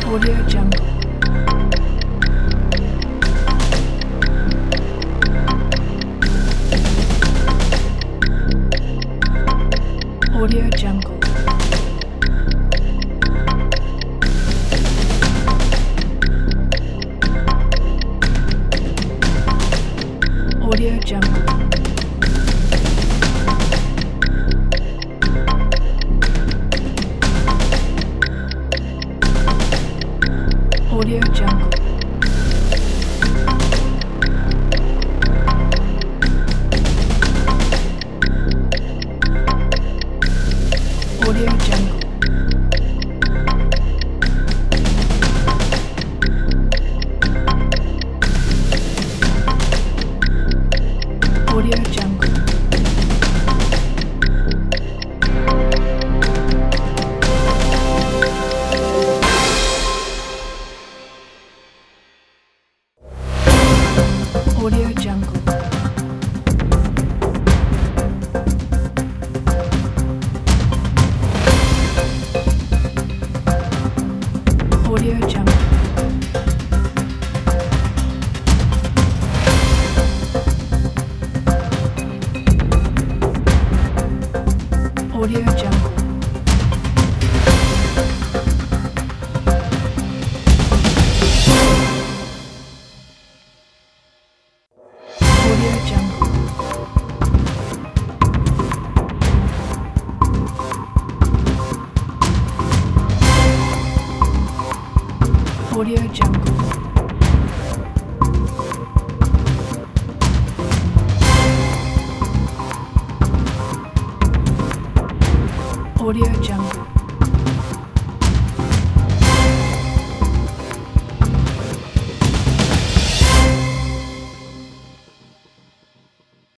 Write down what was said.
Audio Jungle. Audio Jungle. Audio Jungle. Audio Jungle. Audio Jungle. Audio Jungle. Audio Jungle. Audio Jungle. Audio Jungle. Audio Jungle. Audio Jungle. Audio Jungle.